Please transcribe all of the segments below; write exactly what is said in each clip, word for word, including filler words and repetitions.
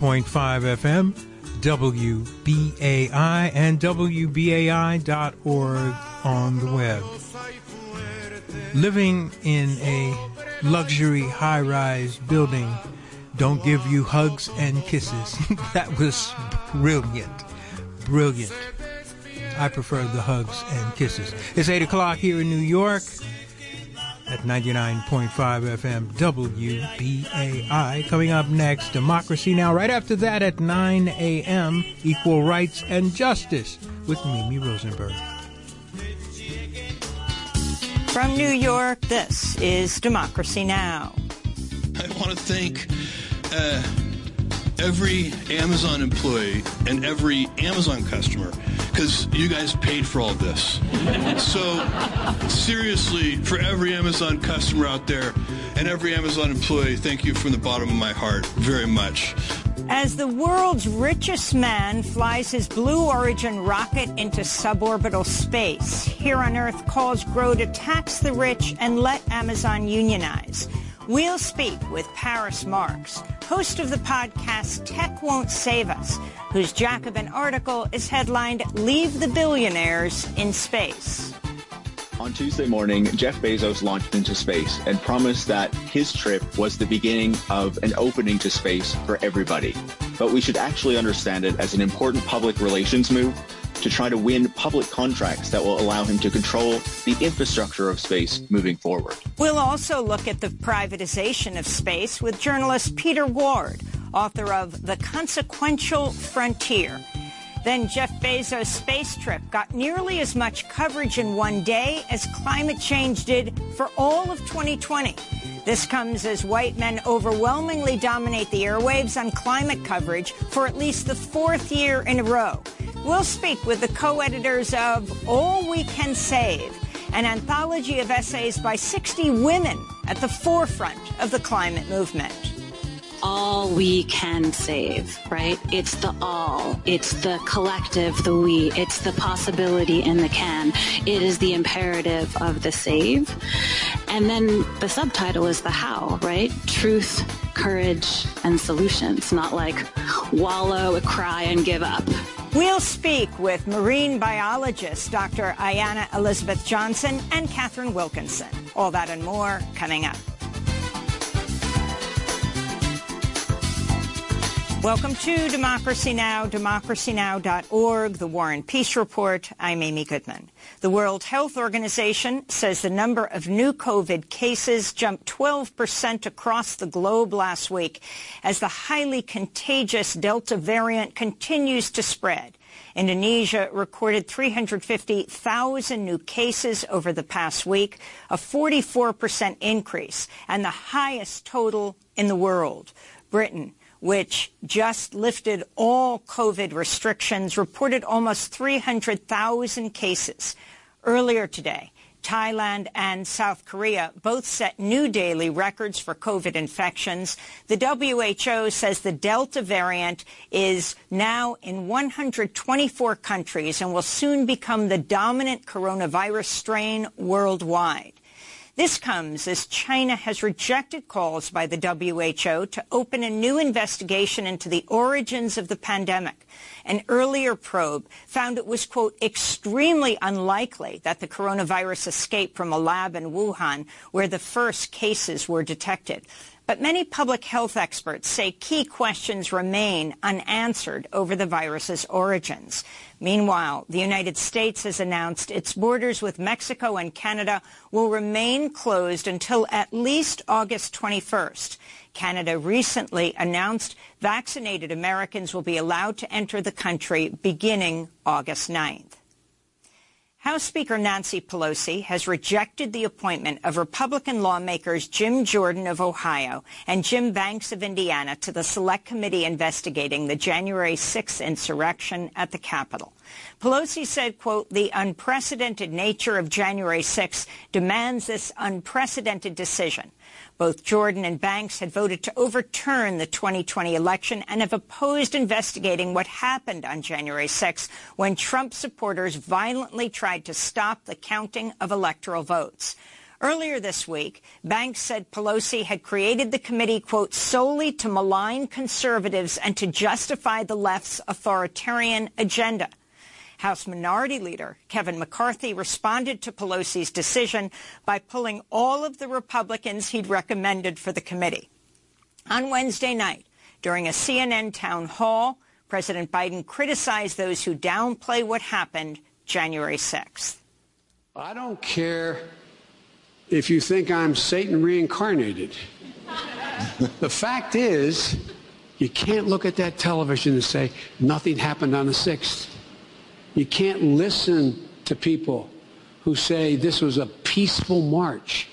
point five F M, W B A I, and W B A I dot org on the web. Living in a luxury high-rise building don't give you hugs and kisses. That was brilliant. Brilliant. I prefer the hugs and kisses. It's eight o'clock here in New York at ninety-nine point five F M W B A I. Coming up next, Democracy Now! Right after that at nine a.m., Equal Rights and Justice with Mimi Rosenberg. From New York, this is Democracy Now! I want to thank uh, every Amazon employee and every Amazon customer, because you guys paid for all this. So, seriously, for every Amazon customer out there and every Amazon employee, thank you from the bottom of my heart very much. As the world's richest man flies his Blue Origin rocket into suborbital space, here on Earth calls grow to tax the rich and let Amazon unionize. We'll speak with Paris Marx, host of the podcast Tech Won't Save Us, whose Jacobin article is headlined, Leave the Billionaires in Space. On Tuesday morning, Jeff Bezos launched into space and promised that his trip was the beginning of an opening to space for everybody. But we should actually understand it as an important public relations move to try to win public contracts that will allow him to control the infrastructure of space moving forward. We'll also look at the privatization of space with journalist Peter Ward, author of The Consequential Frontier. Then Jeff Bezos' space trip got nearly as much coverage in one day as climate change did for all of twenty twenty. This comes as white men overwhelmingly dominate the airwaves on climate coverage for at least the fourth year in a row. We'll speak with the co-editors of All We Can Save, an anthology of essays by sixty women at the forefront of the climate movement. All we can save, right? It's the all. It's the collective, the we. It's the possibility in the can. It is the imperative of the save. And then the subtitle is the how, right? Truth, courage, and solutions. Not like wallow, cry, and give up. We'll speak with marine biologist Doctor Ayanna Elizabeth Johnson and Catherine Wilkinson. All that and more coming up. Welcome to Democracy Now!, democracy now dot org, the War and Peace Report. I'm Amy Goodman. The World Health Organization says the number of new COVID cases jumped twelve percent across the globe last week as the highly contagious Delta variant continues to spread. Indonesia recorded three hundred fifty thousand new cases over the past week, a forty-four percent increase, and the highest total in the world. Britain, which just lifted all COVID restrictions, reported almost three hundred thousand cases. Earlier today, Thailand and South Korea both set new daily records for COVID infections. The W H O says the Delta variant is now in one hundred twenty-four countries and will soon become the dominant coronavirus strain worldwide. This comes as China has rejected calls by the W H O to open a new investigation into the origins of the pandemic. An earlier probe found it was, quote, extremely unlikely that the coronavirus escaped from a lab in Wuhan where the first cases were detected. But many public health experts say key questions remain unanswered over the virus's origins. Meanwhile, the United States has announced its borders with Mexico and Canada will remain closed until at least August twenty-first. Canada recently announced vaccinated Americans will be allowed to enter the country beginning August ninth. House Speaker Nancy Pelosi has rejected the appointment of Republican lawmakers Jim Jordan of Ohio and Jim Banks of Indiana to the Select Committee investigating the January sixth insurrection at the Capitol. Pelosi said, quote, the unprecedented nature of January sixth demands this unprecedented decision. Both Jordan and Banks had voted to overturn the twenty twenty election and have opposed investigating what happened on January sixth when Trump supporters violently tried to stop the counting of electoral votes. Earlier this week, Banks said Pelosi had created the committee, quote, solely to malign conservatives and to justify the left's authoritarian agenda. House Minority Leader Kevin McCarthy responded to Pelosi's decision by pulling all of the Republicans he'd recommended for the committee. On Wednesday night, during a C N N town hall, President Biden criticized those who downplay what happened January sixth. I don't care if you think I'm Satan reincarnated. The fact is, you can't look at that television and say nothing happened on the sixth. You can't listen to people who say this was a peaceful march.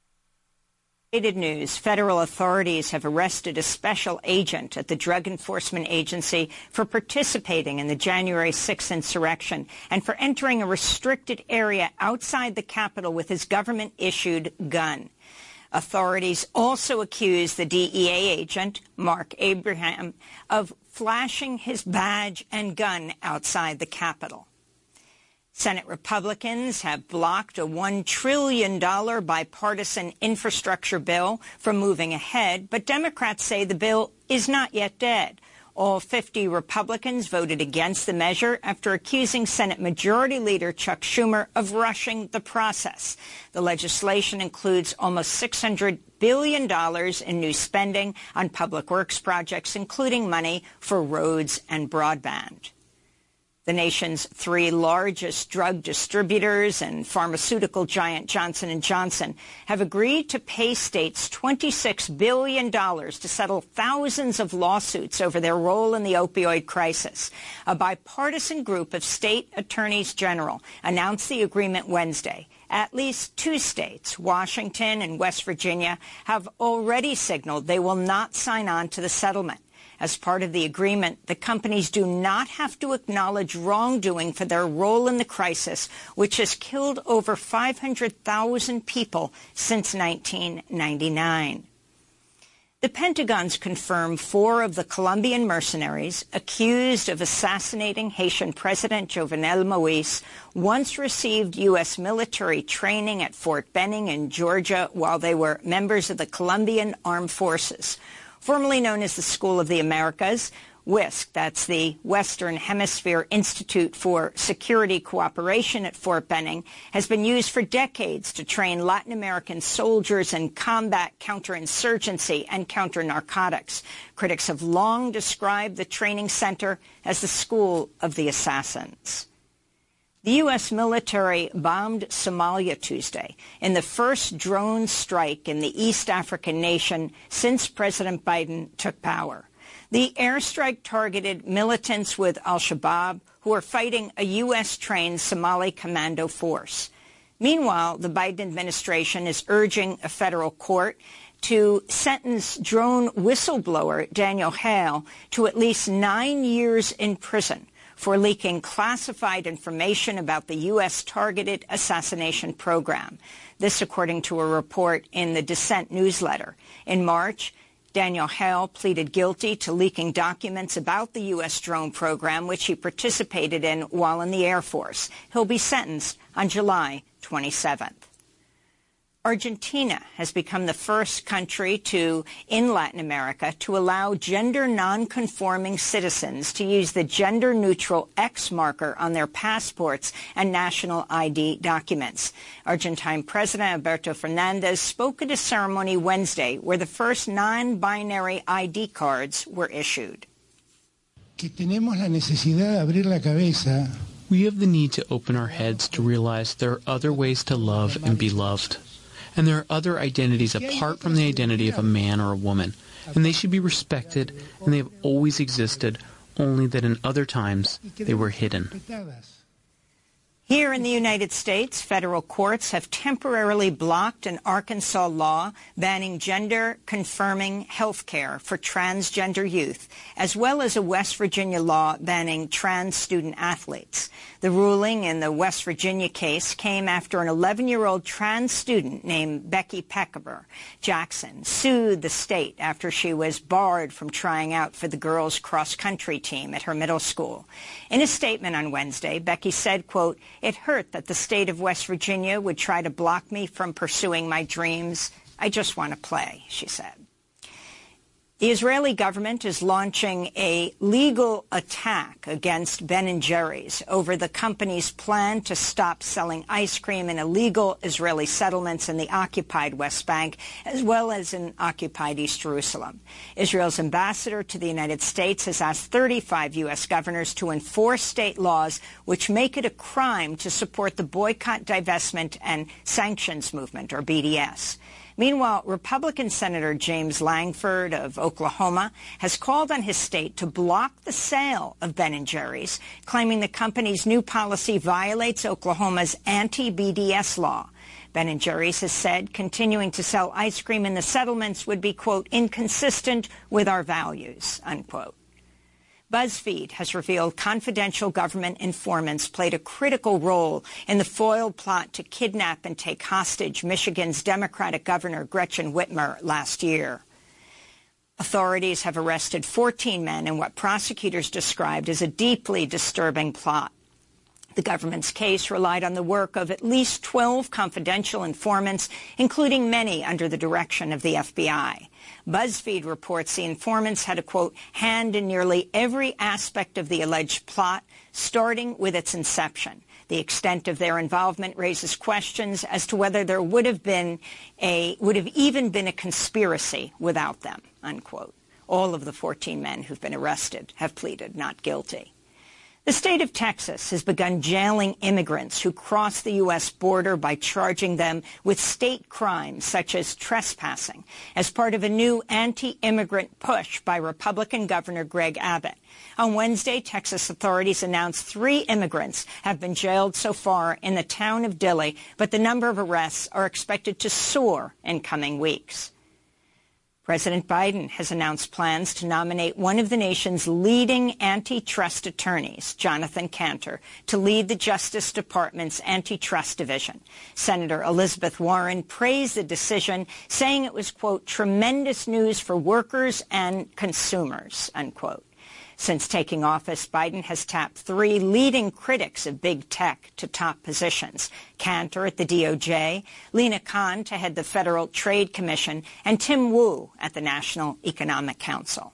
Related news, federal authorities have arrested a special agent at the Drug Enforcement Agency for participating in the January sixth insurrection and for entering a restricted area outside the Capitol with his government-issued gun. Authorities also accuse the D E A agent, Mark Abraham, of flashing his badge and gun outside the Capitol. Senate Republicans have blocked a one trillion dollars bipartisan infrastructure bill from moving ahead, but Democrats say the bill is not yet dead. All fifty Republicans voted against the measure after accusing Senate Majority Leader Chuck Schumer of rushing the process. The legislation includes almost six hundred billion dollars in new spending on public works projects, including money for roads and broadband. The nation's three largest drug distributors and pharmaceutical giant Johnson and Johnson have agreed to pay states twenty-six billion dollars to settle thousands of lawsuits over their role in the opioid crisis. A bipartisan group of state attorneys general announced the agreement Wednesday. At least two states, Washington and West Virginia, have already signaled they will not sign on to the settlement. As part of the agreement, the companies do not have to acknowledge wrongdoing for their role in the crisis, which has killed over five hundred thousand people since nineteen ninety-nine. The Pentagon's confirmed four of the Colombian mercenaries accused of assassinating Haitian President Jovenel Moïse once received U S military training at Fort Benning in Georgia while they were members of the Colombian Armed Forces. Formerly known as the School of the Americas, WISC, that's the Western Hemisphere Institute for Security Cooperation at Fort Benning, has been used for decades to train Latin American soldiers in combat counterinsurgency and counter-narcotics. Critics have long described the training center as the School of the Assassins. The U S military bombed Somalia Tuesday in the first drone strike in the East African nation since President Biden took power. The airstrike targeted militants with al-Shabaab who are fighting a U S-trained Somali commando force. Meanwhile, the Biden administration is urging a federal court to sentence drone whistleblower Daniel Hale to at least nine years in prison for leaking classified information about the U S-targeted assassination program. This according to a report in the Dissent newsletter. In March, Daniel Hale pleaded guilty to leaking documents about the U S drone program, which he participated in while in the Air Force. He'll be sentenced on July twenty-seventh. Argentina has become the first country to, in Latin America to allow gender nonconforming citizens to use the gender-neutral X marker on their passports and national I D documents. Argentine President Alberto Fernandez spoke at a ceremony Wednesday where the first non-binary I D cards were issued. Que tenemos la necesidad de abrir la cabeza. We have the need to open our heads to realize there are other ways to love and be loved. And there are other identities apart from the identity of a man or a woman, and they should be respected, and they have always existed, only that in other times they were hidden. Here in the United States, federal courts have temporarily blocked an Arkansas law banning gender-confirming health care for transgender youth, as well as a West Virginia law banning trans student athletes. The ruling in the West Virginia case came after an eleven-year-old trans student named Becky Peckaver Jackson sued the state after she was barred from trying out for the girls' cross-country team at her middle school. In a statement on Wednesday, Becky said, quote, It hurt that the state of West Virginia would try to block me from pursuing my dreams. I just want to play, she said. The Israeli government is launching a legal attack against Ben and Jerry's over the company's plan to stop selling ice cream in illegal Israeli settlements in the occupied West Bank, as well as in occupied East Jerusalem. Israel's ambassador to the United States has asked thirty-five U S governors to enforce state laws which make it a crime to support the Boycott, Divestment, and Sanctions Movement, or B D S. Meanwhile, Republican Senator James Langford of Oklahoma has called on his state to block the sale of Ben and Jerry's, claiming the company's new policy violates Oklahoma's anti-B D S law. Ben and Jerry's has said continuing to sell ice cream in the settlements would be, quote, inconsistent with our values, unquote. BuzzFeed has revealed confidential government informants played a critical role in the foiled plot to kidnap and take hostage Michigan's Democratic Governor Gretchen Whitmer last year. Authorities have arrested fourteen men in what prosecutors described as a deeply disturbing plot. The government's case relied on the work of at least twelve confidential informants, including many under the direction of the F B I. BuzzFeed reports the informants had a, quote, hand in nearly every aspect of the alleged plot, starting with its inception. The extent of their involvement raises questions as to whether there would have been a, would have even been a conspiracy without them, unquote. All of the fourteen men who've been arrested have pleaded not guilty. The state of Texas has begun jailing immigrants who cross the U S border by charging them with state crimes such as trespassing as part of a new anti-immigrant push by Republican Governor Greg Abbott. On Wednesday, Texas authorities announced three immigrants have been jailed so far in the town of Dilley, but the number of arrests are expected to soar in coming weeks. President Biden has announced plans to nominate one of the nation's leading antitrust attorneys, Jonathan Kanter, to lead the Justice Department's antitrust division. Senator Elizabeth Warren praised the decision, saying it was, quote, tremendous news for workers and consumers, unquote. Since taking office, Biden has tapped three leading critics of big tech to top positions: Kanter at the D O J, Lina Khan to head the Federal Trade Commission, and Tim Wu at the National Economic Council.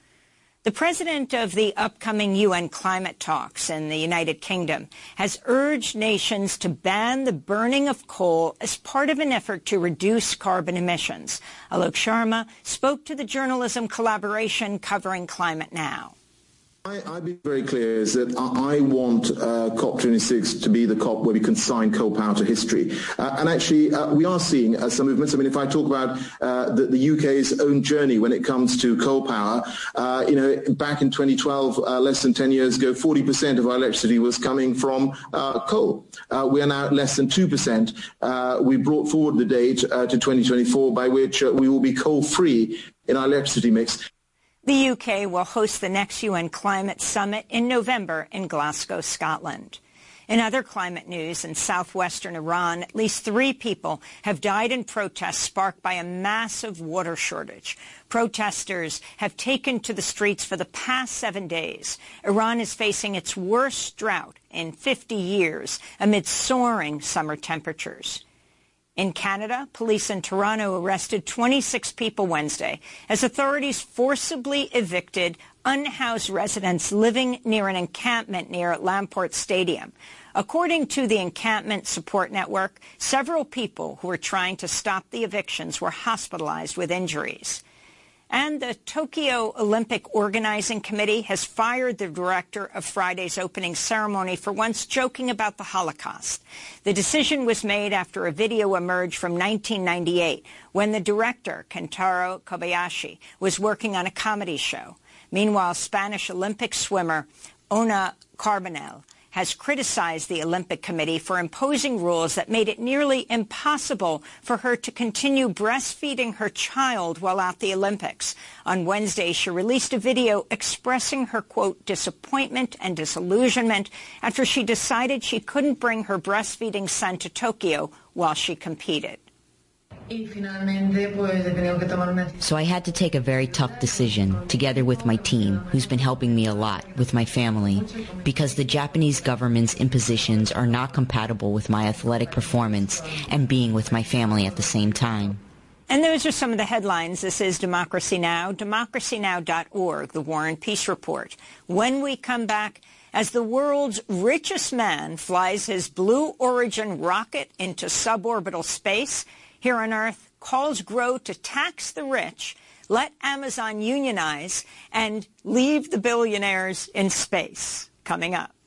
The president of the upcoming U N climate talks in the United Kingdom has urged nations to ban the burning of coal as part of an effort to reduce carbon emissions. Alok Sharma spoke to the journalism collaboration covering Climate Now. I, I'd be very clear is that I want uh, COP twenty-six to be the COP where we consign coal power to history. Uh, and actually, uh, we are seeing uh, some movements. I mean, if I talk about uh, the, the U K's own journey when it comes to coal power, uh, you know, back in twenty twelve, uh, less than ten years ago, forty percent of our electricity was coming from uh, coal. Uh, we are now at less than two percent. Uh, we brought forward the date uh, to twenty twenty-four by which uh, we will be coal-free in our electricity mix. The U K will host the next U N Climate Summit in November in Glasgow, Scotland. In other climate news, in southwestern Iran, at least three people have died in protests sparked by a massive water shortage. Protesters have taken to the streets for the past seven days. Iran is facing its worst drought in fifty years amid soaring summer temperatures. In Canada, police in Toronto arrested twenty-six people Wednesday as authorities forcibly evicted unhoused residents living near an encampment near Lamport Stadium. According to the Encampment Support Network, several people who were trying to stop the evictions were hospitalized with injuries. And the Tokyo Olympic Organizing Committee has fired the director of Friday's opening ceremony for once joking about the Holocaust. The decision was made after a video emerged from nineteen ninety-eight when the director, Kentaro Kobayashi, was working on a comedy show. Meanwhile, Spanish Olympic swimmer Ona Carbonell has criticized the Olympic Committee for imposing rules that made it nearly impossible for her to continue breastfeeding her child while at the Olympics. On Wednesday, she released a video expressing her, quote, disappointment and disillusionment after she decided she couldn't bring her breastfeeding son to Tokyo while she competed. So I had to take a very tough decision, together with my team, who's been helping me a lot, with my family, because the Japanese government's impositions are not compatible with my athletic performance and being with my family at the same time. And those are some of the headlines. This is Democracy Now!, democracy now dot org, the War and Peace Report. When we come back, as the world's richest man flies his Blue Origin rocket into suborbital space, here on Earth, calls grow to tax the rich, let Amazon unionize, and leave the billionaires in space. Coming up.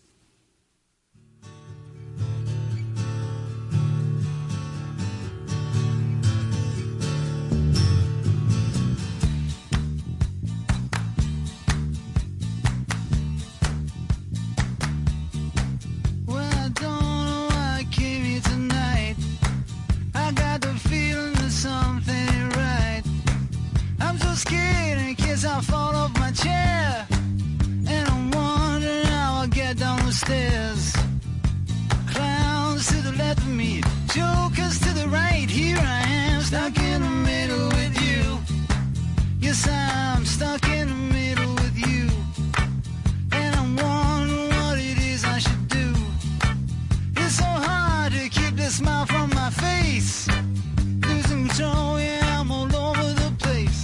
I fall off my chair, and I'm wondering how I'll get down the stairs. Clowns to the left of me, jokers to the right. Here I am, stuck in the middle with you. Yes, I'm stuck in the middle with you, and I'm wondering what it is I should do. It's so hard to keep the smile from my face. Losing control, yeah, I'm all over the place.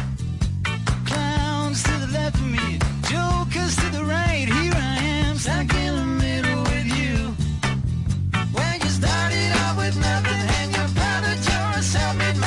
To the left of me, jokers to the right. Here I am, stuck in the middle with you. When you started out with nothing and you found that you're a self-made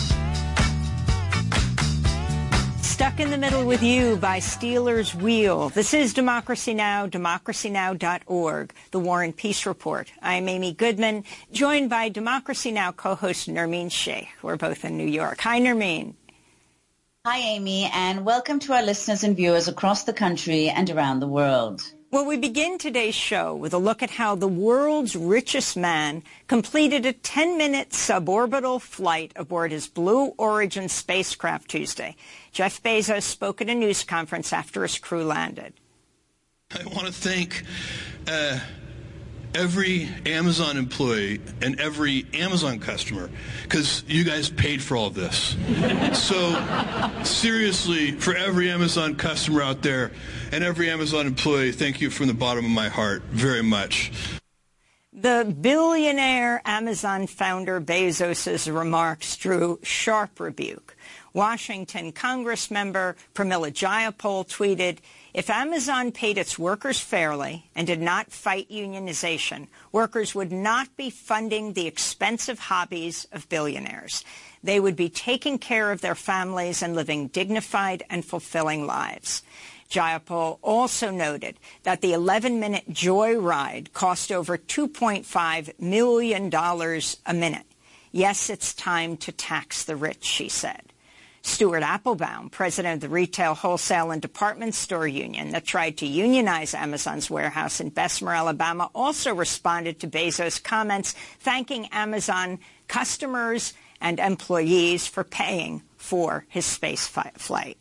man. Stuck in the Middle with You by Stealers Wheel. This is Democracy Now!, democracy now dot org, the War and Peace Report. I'm Amy Goodman, joined by Democracy Now! Co-host Nermeen Sheikh. We're both in New York. Hi, Nermeen. Hi, Amy, and welcome to our listeners and viewers across the country and around the world. Well, we begin today's show with a look at how the world's richest man completed a ten-minute suborbital flight aboard his Blue Origin spacecraft Tuesday. Jeff Bezos spoke at a news conference after his crew landed. I want to thank uh, every Amazon employee and every Amazon customer, because you guys paid for all of this. So seriously, for every Amazon customer out there and every Amazon employee, thank you from the bottom of my heart very much. The billionaire Amazon founder Bezos' remarks drew sharp rebuke. Washington Congress member Pramila Jayapal tweeted, "If Amazon paid its workers fairly and did not fight unionization, workers would not be funding the expensive hobbies of billionaires. They would be taking care of their families and living dignified and fulfilling lives." Jayapal also noted that the eleven-minute joy ride cost over two point five million dollars a minute. Yes, it's time to tax the rich, she said. Stuart Applebaum, president of the Retail, Wholesale, and Department Store Union that tried to unionize Amazon's warehouse in Bessemer, Alabama, also responded to Bezos' comments, thanking Amazon customers and employees for paying for his space fi- flight.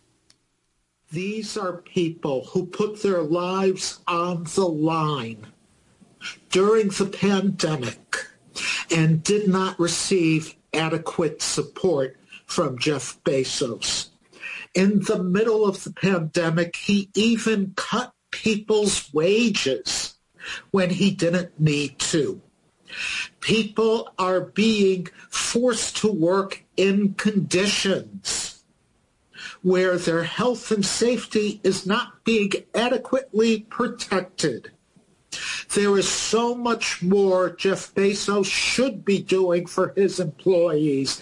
These are people who put their lives on the line during the pandemic and did not receive adequate support from Jeff Bezos. In the middle of the pandemic, he even cut people's wages when he didn't need to. People are being forced to work in conditions where their health and safety is not being adequately protected. There is so much more Jeff Bezos should be doing for his employees.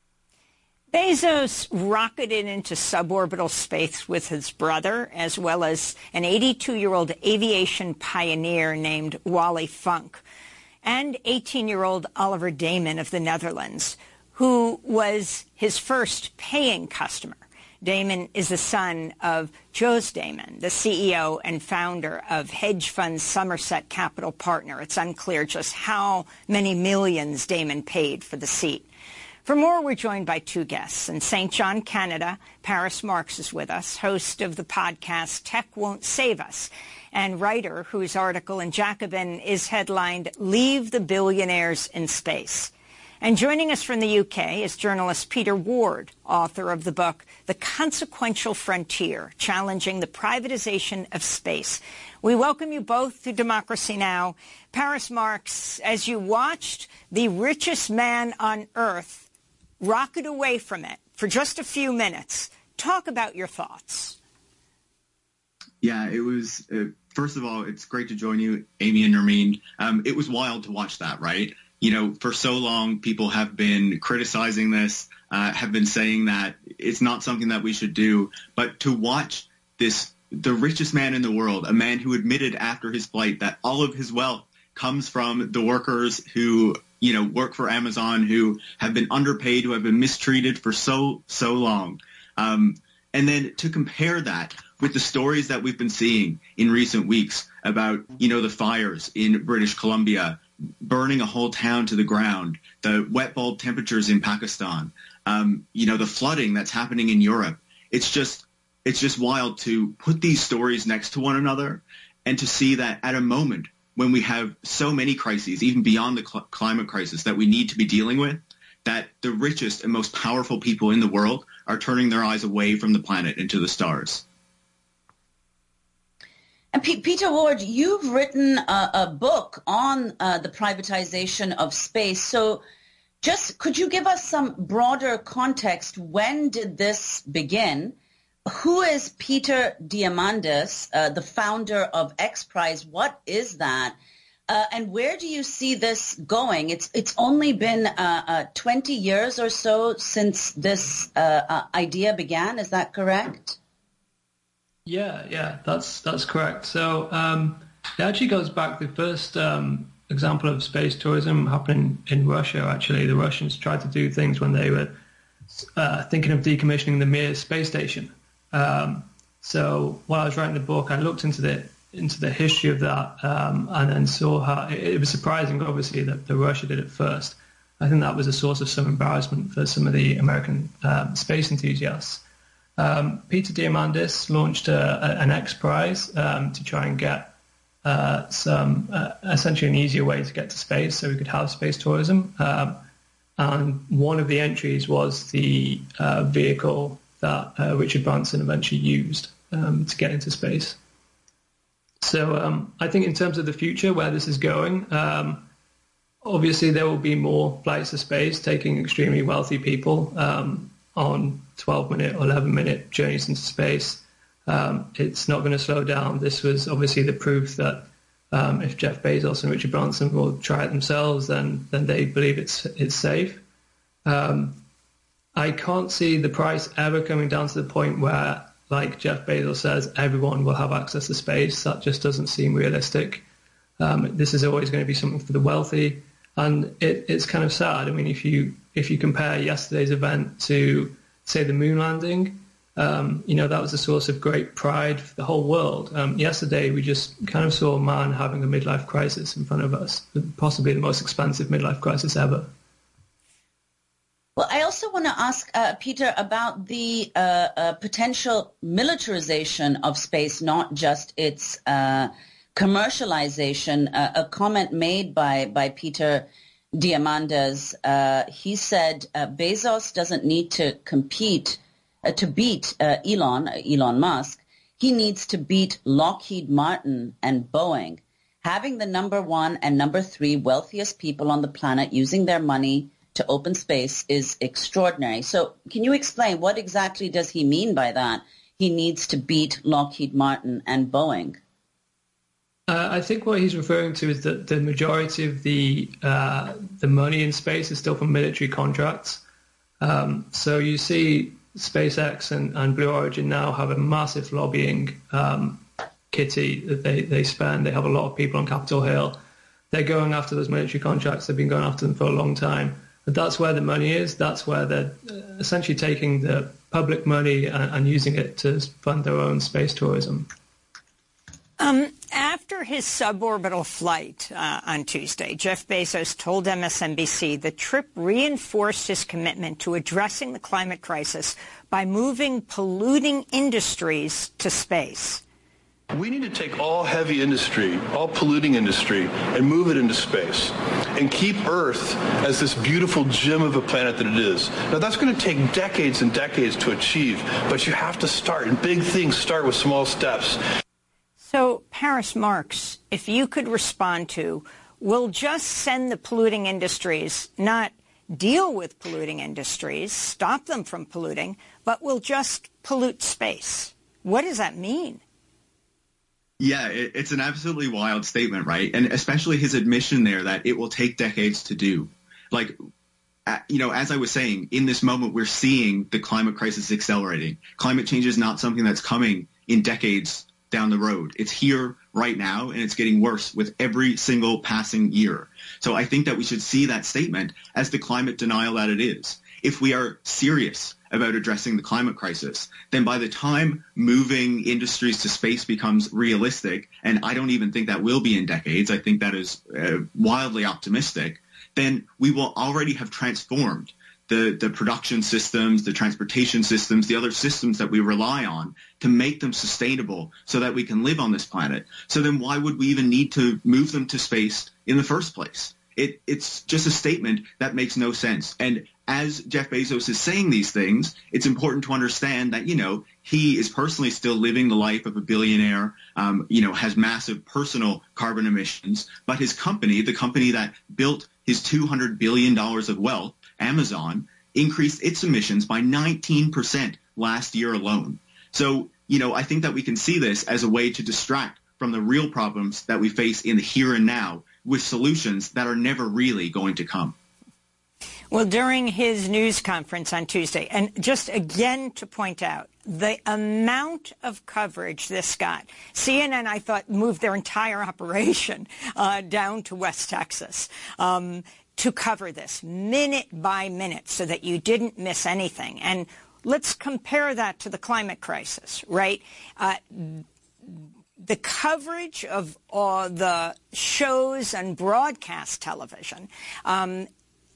Bezos rocketed into suborbital space with his brother, as well as an eighty-two-year-old aviation pioneer named Wally Funk, and eighteen-year-old Oliver Damon of the Netherlands, who was his first paying customer. Damon is the son of Jose Damon, the C E O and founder of hedge fund Somerset Capital Partner. It's unclear just how many millions Damon paid for the seat. For more, we're joined by two guests. In Saint John, Canada, Paris Marx is with us, host of the podcast Tech Won't Save Us, and writer whose article in Jacobin is headlined, "Leave the Billionaires in Space." And joining us from the U K is journalist Peter Ward, author of the book The Consequential Frontier, Challenging the Privatization of Space. We welcome you both to Democracy Now! Paris Marx, as you watched the richest man on Earth rocket away from it for just a few minutes, talk about your thoughts. Yeah, it was, uh, first of all, it's great to join you, Amy and Nermeen. Um, it was wild to watch that, right? You know, for so long, people have been criticizing this, uh, have been saying that it's not something that we should do. But to watch this, the richest man in the world, a man who admitted after his flight that all of his wealth comes from the workers who, you know, work for Amazon, who have been underpaid, who have been mistreated for so, so long. Um, and then to compare that with the stories that we've been seeing in recent weeks about, you know, the fires in British Columbia, burning a whole town to the ground, the wet bulb temperatures in Pakistan, um, you know, the flooding that's happening in Europe. It's just, it's just wild to put these stories next to one another and to see that at a moment when we have so many crises, even beyond the cl- climate crisis that we need to be dealing with, that the richest and most powerful people in the world are turning their eyes away from the planet into the stars. And P- Peter Ward, you've written a, a book on uh, the privatization of space. So just could you give us some broader context? When did this begin? Who is Peter Diamandis, uh, the founder of X Prize? What is that? Uh, and where do you see this going? It's it's only been uh, uh, twenty years or so since this uh, uh, idea began. Is that correct? Yeah, yeah, that's that's correct. So um, it actually goes back. The first um, example of space tourism happened in Russia. Actually, the Russians tried to do things when they were uh, thinking of decommissioning the Mir space station. Um, so while I was writing the book, I looked into the into the history of that um, and then saw how it, it was surprising, obviously, that the Russia did it first. I think that was a source of some embarrassment for some of the American um, space enthusiasts. Um, Peter Diamandis launched a, a, an X Prize um, to try and get uh, some uh, essentially an easier way to get to space, so we could have space tourism. Um, and one of the entries was the uh, vehicle that uh, Richard Branson eventually used um, to get into space. So um, I think in terms of the future, where this is going, um, obviously there will be more flights to space, taking extremely wealthy people um, on twelve-minute or eleven-minute journeys into space. Um, it's not going to slow down. This was obviously the proof that um, if Jeff Bezos and Richard Branson will try it themselves, then then they believe it's it's safe. Um, I can't see the price ever coming down to the point where, like Jeff Bezos says, everyone will have access to space. That just doesn't seem realistic. Um, this is always going to be something for the wealthy, and it, it's kind of sad. I mean, if you if you compare yesterday's event to, say, the moon landing, um, you know, that was a source of great pride for the whole world. Um, yesterday, we just kind of saw a man having a midlife crisis in front of us, possibly the most expensive midlife crisis ever. Well, I also want to ask, uh, Peter, about the uh, uh, potential militarization of space, not just its uh, commercialization. Uh, a comment made by, by Peter Diamandis, uh, he said uh, Bezos doesn't need to compete, uh, to beat uh, Elon, Elon Musk. He needs to beat Lockheed Martin and Boeing. Having the number one and number three wealthiest people on the planet using their money to open space is extraordinary. So can you explain what exactly does he mean by that? He needs to beat Lockheed Martin and Boeing. Uh, I think what he's referring to is that the majority of the uh, the money in space is still from military contracts. Um, so you see SpaceX and, and Blue Origin now have a massive lobbying um, kitty that they, they spend. They have a lot of people on Capitol Hill. They're going after those military contracts. They've been going after them for a long time. But that's where the money is. That's where they're essentially taking the public money and, and using it to fund their own space tourism. Um, after his suborbital flight uh, on Tuesday, Jeff Bezos told M S N B C the trip reinforced his commitment to addressing the climate crisis by moving polluting industries to space. We need to take all heavy industry, all polluting industry, and move it into space and keep Earth as this beautiful gem of a planet that it is. Now, that's going to take decades and decades to achieve, but you have to start, and big things start with small steps. So, Paris Marx, if you could respond to, we'll just send the polluting industries, not deal with polluting industries, stop them from polluting, but we'll just pollute space. What does that mean? Yeah, it, it's an absolutely wild statement, right? And especially his admission there that it will take decades to do. Like, you know, as I was saying, in this moment, we're seeing the climate crisis accelerating. Climate change is not something that's coming in decades down the road. It's here right now, and it's getting worse with every single passing year. So I think that we should see that statement as the climate denial that it is. If we are serious about addressing the climate crisis, then by the time moving industries to space becomes realistic, and I don't even think that will be in decades, I think that is uh, wildly optimistic, then we will already have transformed the, the production systems, the transportation systems, the other systems that we rely on to make them sustainable so that we can live on this planet. So then why would we even need to move them to space in the first place? It, it's just a statement that makes no sense. And as Jeff Bezos is saying these things, it's important to understand that, you know, he is personally still living the life of a billionaire, um, you know, has massive personal carbon emissions, but his company, the company that built his two hundred billion dollars of wealth, Amazon, increased its emissions by nineteen percent last year alone. So, you know, I think that we can see this as a way to distract from the real problems that we face in the here and now with solutions that are never really going to come. Well, during his news conference on Tuesday, and just again to point out, the amount of coverage this got, C N N, I thought, moved their entire operation uh, down to West Texas um, to cover this minute by minute so that you didn't miss anything. And let's compare that to the climate crisis, right? Uh, the coverage of uh, the shows on broadcast television um,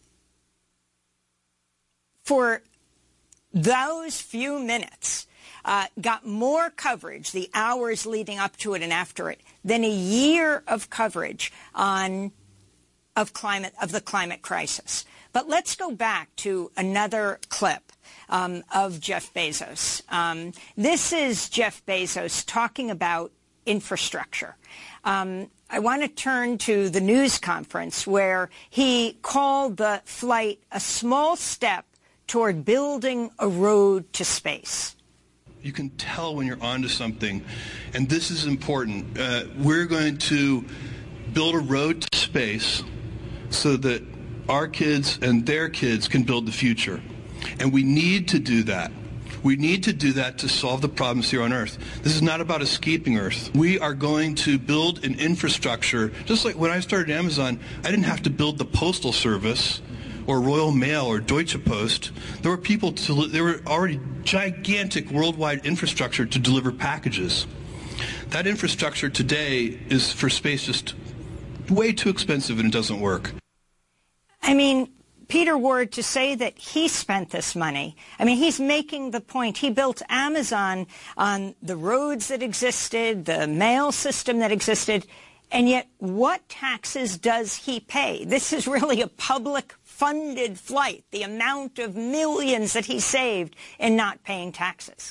for those few minutes uh, got more coverage, the hours leading up to it and after it, than a year of coverage on of climate of the climate crisis. But let's go back to another clip um, of Jeff Bezos. Um, this is Jeff Bezos talking about infrastructure. Um, I want to turn to the news conference where he called the flight a small step toward building a road to space. You can tell when you're onto something, and this is important. Uh, we're going to build a road to space so that our kids and their kids can build the future. And we need to do that. We need to do that to solve the problems here on Earth. This is not about escaping Earth. We are going to build an infrastructure. Just like when I started Amazon, I didn't have to build the Postal Service or Royal Mail or Deutsche Post. There were people to, there were already gigantic worldwide infrastructure to deliver packages. That infrastructure today is for space just way too expensive and it doesn't work. I mean, Peter Ward, to say that he spent this money, I mean, he's making the point. He built Amazon on the roads that existed, the mail system that existed, and yet what taxes does he pay? This is really a public funded flight, the amount of millions that he saved in not paying taxes.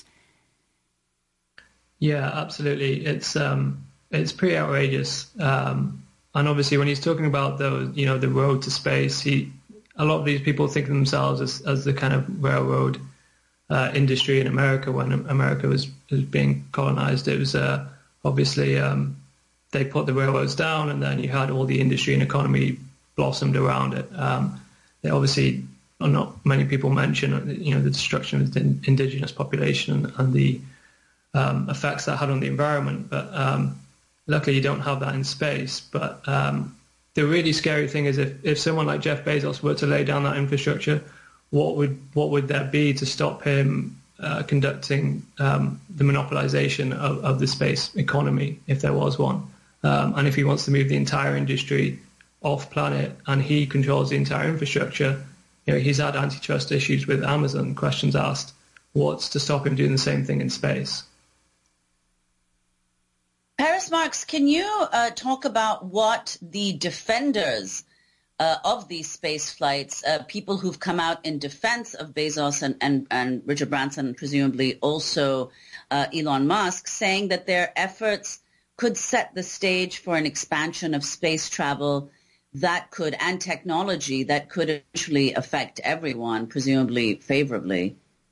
Yeah, absolutely. It's um, it's pretty outrageous. Um, and obviously, when he's talking about the you know the road to space, he a lot of these people think of themselves as, as the kind of railroad uh, industry in America when America was, was being colonized. It was uh, obviously um, they put the railroads down, and then you had all the industry and economy blossomed around it. Um, they obviously, not many people mention, you know, the destruction of the indigenous population and, and the um, effects that had on the environment. But um, luckily, you don't have that in space. But um, the really scary thing is if, if someone like Jeff Bezos were to lay down that infrastructure, what would what would there be to stop him uh, conducting um, the monopolization of, of the space economy, if there was one? Um, and if he wants to move the entire industry off planet and he controls the entire infrastructure, you know, he's had antitrust issues with Amazon, questions asked, what's to stop him doing the same thing in space? Paris Marx, can you uh, talk about what the defenders uh, of these space flights, uh, people who've come out in defense of Bezos and, and, and Richard Branson, presumably also uh, Elon Musk, saying that their efforts could set the stage for an expansion of space travel that could, and technology that could eventually affect everyone, presumably favorably?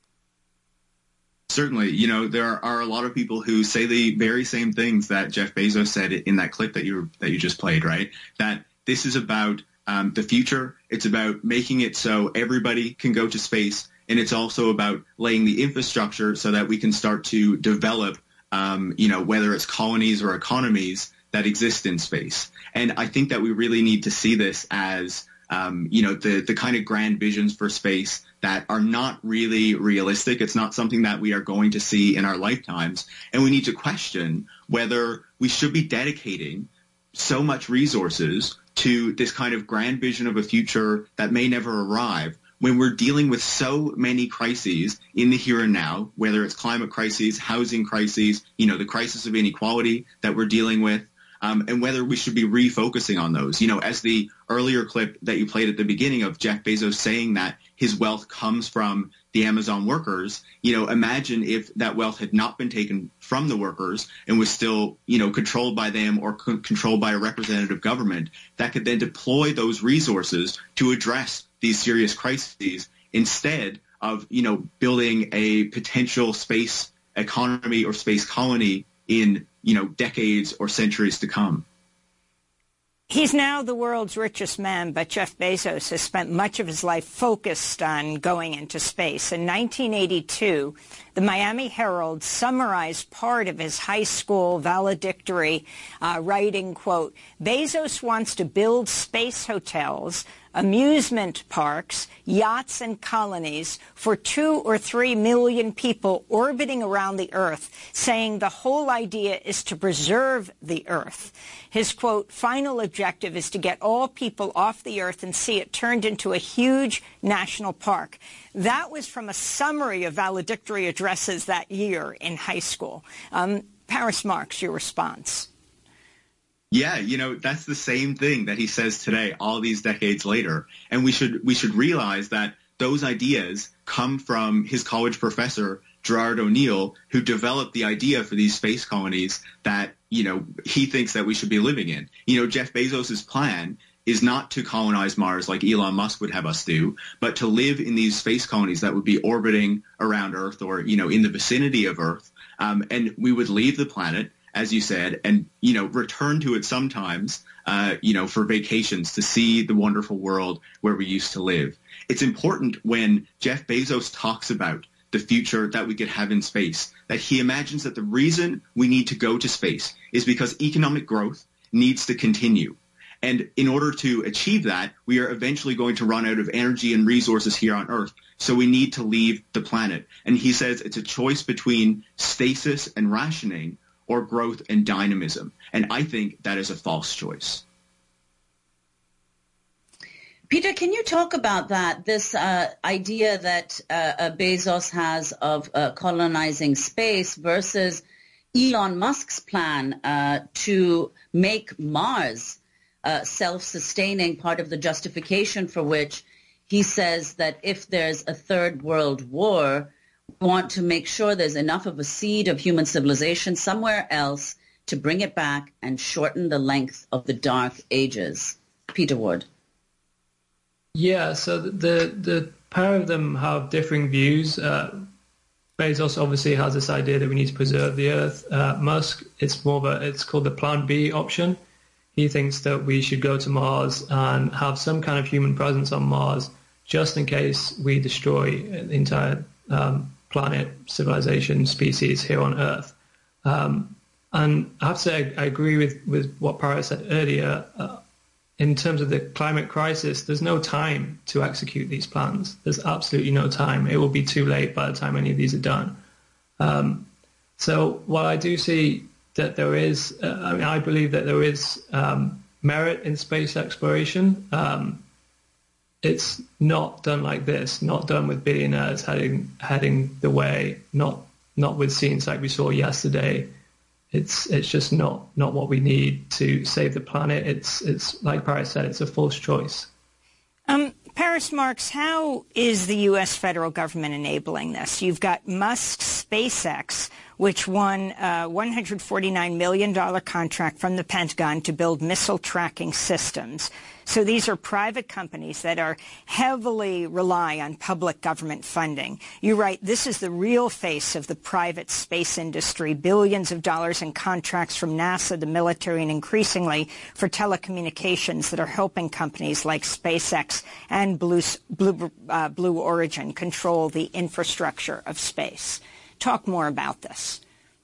Certainly, you know, there are a lot of people who say the very same things that Jeff Bezos said in that clip that you that you just played, right? That this is about um, the future. It's about making it so everybody can go to space, and it's also about laying the infrastructure so that we can start to develop, um, you know, whether it's colonies or economies that exist in space. And I think that we really need to see this as, um, you know, the the kind of grand visions for space that are not really realistic. It's not something that we are going to see in our lifetimes. And we need to question whether we should be dedicating so much resources to this kind of grand vision of a future that may never arrive when we're dealing with so many crises in the here and now, whether it's climate crises, housing crises, you know, the crisis of inequality that we're dealing with, um, and whether we should be refocusing on those. You know, as the earlier clip that you played at the beginning of Jeff Bezos saying that his wealth comes from the Amazon workers, you know, imagine if that wealth had not been taken from the workers and was still, you know, controlled by them or c- controlled by a representative government that could then deploy those resources to address these serious crises instead of, you know, building a potential space economy or space colony in, you know, decades or centuries to come. He's now the world's richest man, but Jeff Bezos has spent much of his life focused on going into space. In nineteen eighty-two, the Miami Herald summarized part of his high school valedictory, uh, writing, quote, "Bezos wants to build space hotels, amusement parks, yachts, and colonies for two or three million people orbiting around the Earth, saying the whole idea is to preserve the Earth. His, quote, final objective is to get all people off the Earth and see it turned into a huge national park." That was from a summary of valedictory addresses that year in high school. Um, Paris Marx, your response. Yeah, you know, that's the same thing that he says today, all these decades later. And we should we should realize that those ideas come from his college professor, Gerard O'Neill, who developed the idea for these space colonies that, you know, he thinks that we should be living in. You know, Jeff Bezos's plan is not to colonize Mars like Elon Musk would have us do, but to live in these space colonies that would be orbiting around Earth or, you know, in the vicinity of Earth. Um, and we would leave the planet, as you said, and, you know, return to it sometimes, uh, you know, for vacations to see the wonderful world where we used to live. It's important when Jeff Bezos talks about the future that we could have in space, that he imagines that the reason we need to go to space is because economic growth needs to continue. And in order to achieve that, we are eventually going to run out of energy and resources here on Earth. So we need to leave the planet. And he says it's a choice between stasis and rationing or growth and dynamism. And I think that is a false choice. Peter, can you talk about that, this uh, idea that uh, uh, Bezos has of uh, colonizing space versus Elon Musk's plan uh, to make Mars uh, self-sustaining, part of the justification for which he says that if there's a third world war, we want to make sure there's enough of a seed of human civilization somewhere else to bring it back and shorten the length of the dark ages. Peter Wood. Yeah, so the the pair of them have differing views. Uh, Bezos obviously has this idea that we need to preserve the Earth. Uh, Musk, it's more of a, it's called the Plan B option. He thinks that we should go to Mars and have some kind of human presence on Mars just in case we destroy the entire um, planet, civilization, species here on Earth. Um, and I have to say I, I agree with, with what Paris said earlier. Uh, In terms of the climate crisis, there's no time to execute these plans. There's absolutely no time. It will be too late by the time any of these are done. Um, so while I do see that there is, uh, I mean, I believe that there is um, merit in space exploration. Um, it's not done like this, not done with billionaires heading heading the way, not not with scenes like we saw yesterday it's it's just not not what we need to save the planet. It's it's like Paris said, it's a false choice. Um, Paris Marx, how is the U S federal government enabling this? You've got Musk's SpaceX, which won a one hundred forty-nine million dollars contract from the Pentagon to build missile tracking systems. So these are private companies that are heavily rely on public government funding. You write, this is the real face of the private space industry, billions of dollars in contracts from NASA, the military, and increasingly for telecommunications that are helping companies like SpaceX and Blue, Blue, uh, Blue Origin control the infrastructure of space. Talk more about this.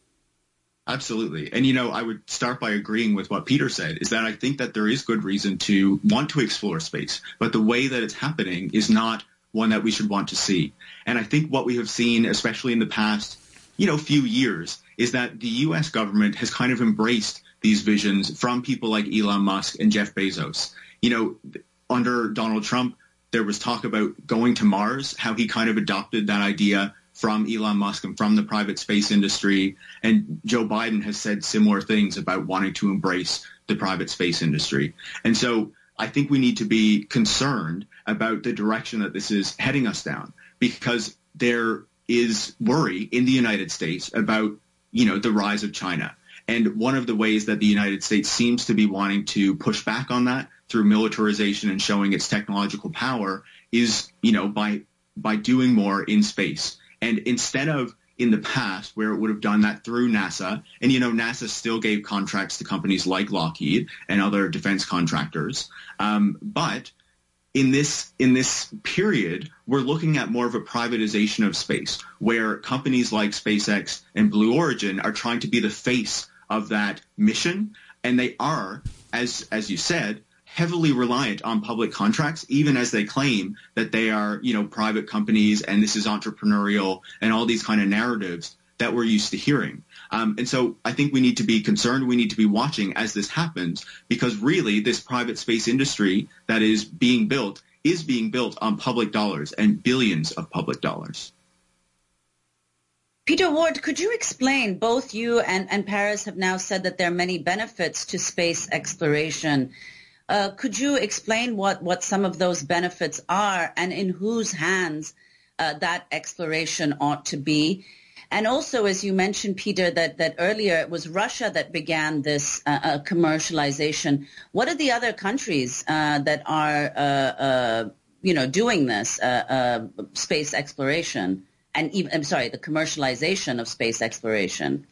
Absolutely. And, you know, I would start by agreeing with what Peter said, is that I think that there is good reason to want to explore space, but the way that it's happening is not one that we should want to see. And I think what we have seen, especially in the past, you know, few years, is that the U S government has kind of embraced these visions from people like Elon Musk and Jeff Bezos. You know, under Donald Trump, there was talk about going to Mars, how he kind of adopted that idea from Elon Musk and from the private space industry. And Joe Biden has said similar things about wanting to embrace the private space industry. And so I think we need to be concerned about the direction that this is heading us down, because there is worry in the United States about, you know, the rise of China. And one of the ways that the United States seems to be wanting to push back on that through militarization and showing its technological power is, you know, by by doing more in space. And instead of in the past where it would have done that through NASA, and, you know, NASA still gave contracts to companies like Lockheed and other defense contractors. Um, but in this in this period, we're looking at more of a privatization of space, where companies like SpaceX and Blue Origin are trying to be the face of that mission. And they are, as as you said, heavily reliant on public contracts, even as they claim that they are, you know, private companies and this is entrepreneurial and all these kind of narratives that we're used to hearing. Um, and so I think we need to be concerned. We need to be watching as this happens, because really this private space industry that is being built is being built on public dollars and billions of public dollars. Peter Ward, could you explain, both you and, and Paris have now said that there are many benefits to space exploration. Uh, could you explain what, what some of those benefits are and in whose hands uh, that exploration ought to be? And also, as you mentioned, Peter, that, that earlier it was Russia that began this uh, uh, commercialization. What are the other countries uh, that are, uh, uh, you know, doing this uh, uh, space exploration and even, I'm sorry, the commercialization of space exploration?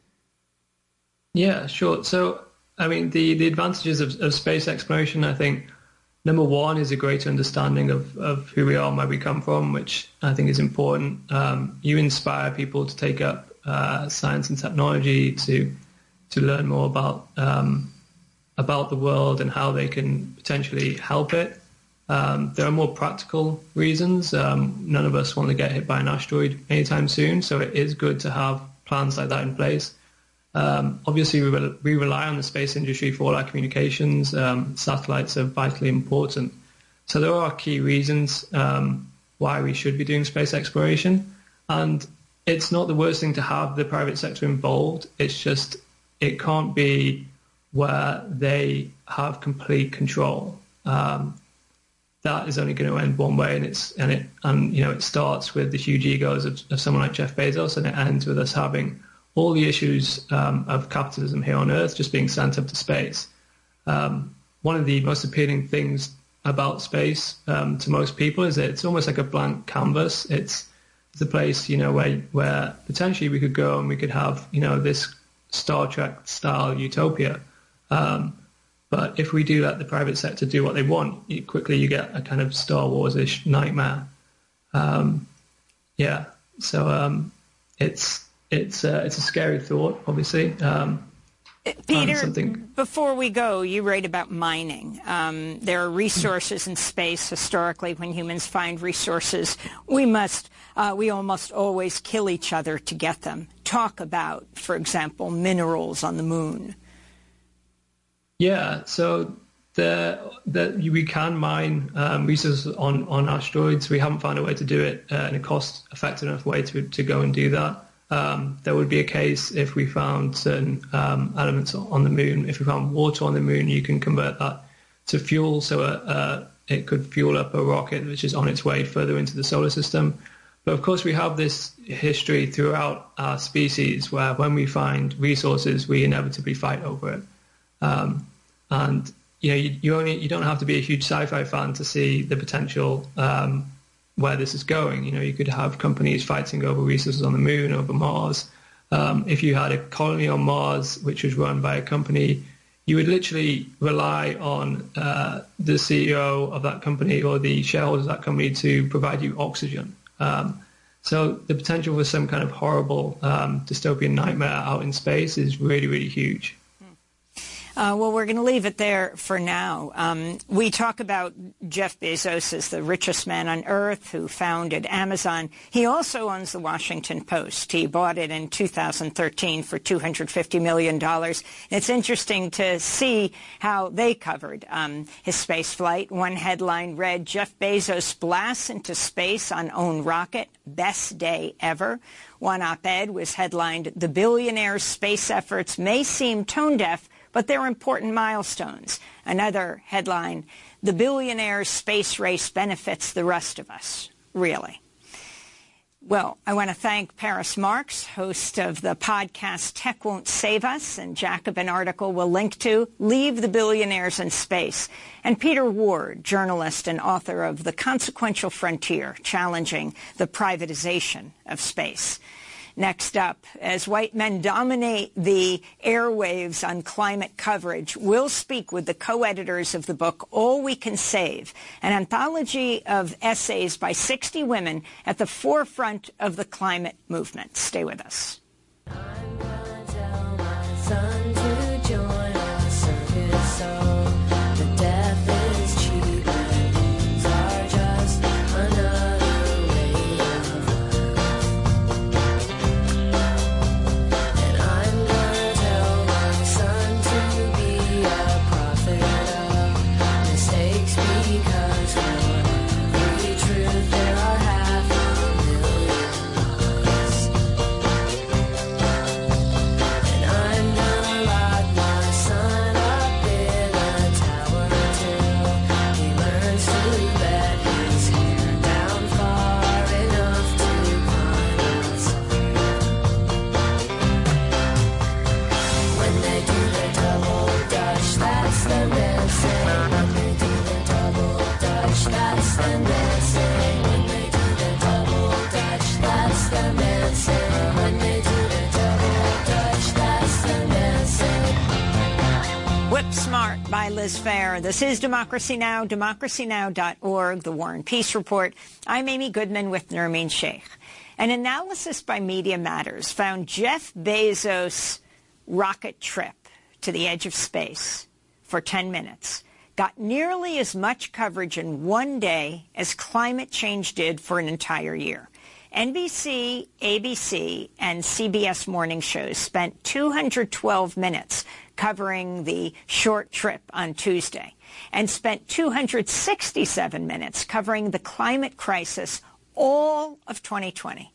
Yeah, sure. So, I mean, the, the advantages of, of space exploration, I think, number one is a greater understanding of, of who we are and where we come from, which I think is important. Um, you inspire people to take up uh, science and technology, to to learn more about um, about the world and how they can potentially help it. Um, there are more practical reasons. Um, none of us want to get hit by an asteroid anytime soon, so it is good to have plans like that in place. Um, obviously, we, re- we rely on the space industry for all our communications. Um, satellites are vitally important. So there are key reasons um, why we should be doing space exploration. And it's not the worst thing to have the private sector involved. It's just it can't be where they have complete control. Um, that is only going to end one way, and it's and it and you know it starts with the huge egos of, of someone like Jeff Bezos, and it ends with us having all the issues um, of capitalism here on Earth just being sent up to space. Um, one of the most appealing things about space um, to most people is that it's almost like a blank canvas. It's, it's a place, you know, where where potentially we could go and we could have, you know, this Star Trek style utopia. Um, but if we do let the private sector do what they want, you, quickly you get a kind of Star Wars-ish nightmare. Um, yeah, so um, it's. It's uh, it's a scary thought, obviously. Um, Peter, something... before we go, you write about mining. Um, there are resources in space. Historically, when humans find resources, we must, uh, we almost always kill each other to get them. Talk about, for example, minerals on the moon. Yeah, so the, the, we can mine um, resources on, on asteroids. We haven't found a way to do it uh, in a cost-effective enough way to, to go and do that. Um, there would be a case if we found certain um, elements on the moon. If we found water on the moon, you can convert that to fuel, so uh, uh, it could fuel up a rocket which is on its way further into the solar system. But of course, we have this history throughout our species where when we find resources, we inevitably fight over it. Um, and you know, you, you only you don't have to be a huge sci-fi fan to see the potential um, where this is going. You know, you could have companies fighting over resources on the moon, over Mars. Um, if you had a colony on Mars which was run by a company, you would literally rely on uh, the C E O of that company or the shareholders of that company to provide you oxygen. Um, so the potential for some kind of horrible um, dystopian nightmare out in space is really, really huge. Uh, well, we're going to leave it there for now. Um, we talk about Jeff Bezos as the richest man on earth who founded Amazon. He also owns the Washington Post. He bought it in two thousand thirteen for two hundred fifty million dollars. It's interesting to see how they covered um, his space flight. One headline read, Jeff Bezos blasts into space on own rocket, best day ever. One op-ed was headlined, the billionaire's space efforts may seem tone-deaf, but they're important milestones. Another headline, the billionaire's space race benefits the rest of us. Really? Well, I want to thank Paris Marx, host of the podcast Tech Won't Save Us, and Jacobin article we'll link to, Leave the Billionaires in Space, and Peter Ward, journalist and author of The Consequential Frontier, challenging the privatization of space. Next up, as white men dominate the airwaves on climate coverage, we'll speak with the co-editors of the book All We Can Save, an anthology of essays by sixty women at the forefront of the climate movement. Stay with us. I'm gonna tell my son to join our circus, so the death is cheap and things are just another. Whip Smart by Liz Phair. This is Democracy Now!, democracy now dot org, The War and Peace Report. I'm Amy Goodman with Nermeen Sheikh. An analysis by Media Matters found Jeff Bezos' rocket trip to the edge of space for ten minutes got nearly as much coverage in one day as climate change did for an entire year. N B C, A B C, and C B S morning shows spent two hundred twelve minutes covering the short trip on Tuesday and spent two hundred sixty-seven minutes covering the climate crisis all of twenty twenty.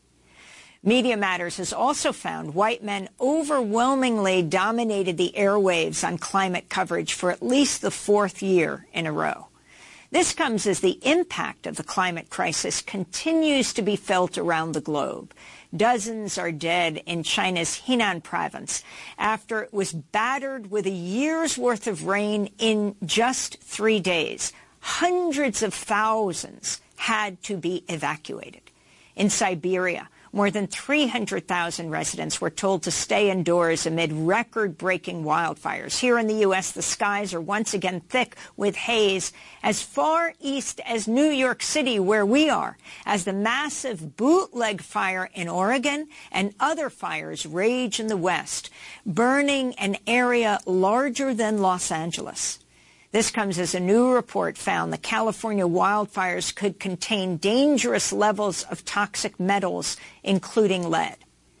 Media Matters has also found white men overwhelmingly dominated the airwaves on climate coverage for at least the fourth year in a row. This comes as the impact of the climate crisis continues to be felt around the globe. Dozens are dead in China's Henan province after it was battered with a year's worth of rain in just three days. Hundreds of thousands had to be evacuated. In Siberia, more than three hundred thousand residents were told to stay indoors amid record-breaking wildfires. Here in the U S, the skies are once again thick with haze as far east as New York City, where we are, as the massive bootleg fire in Oregon and other fires rage in the west, burning an area larger than Los Angeles. This comes as a new report found the California wildfires could contain dangerous levels of toxic metals, including lead.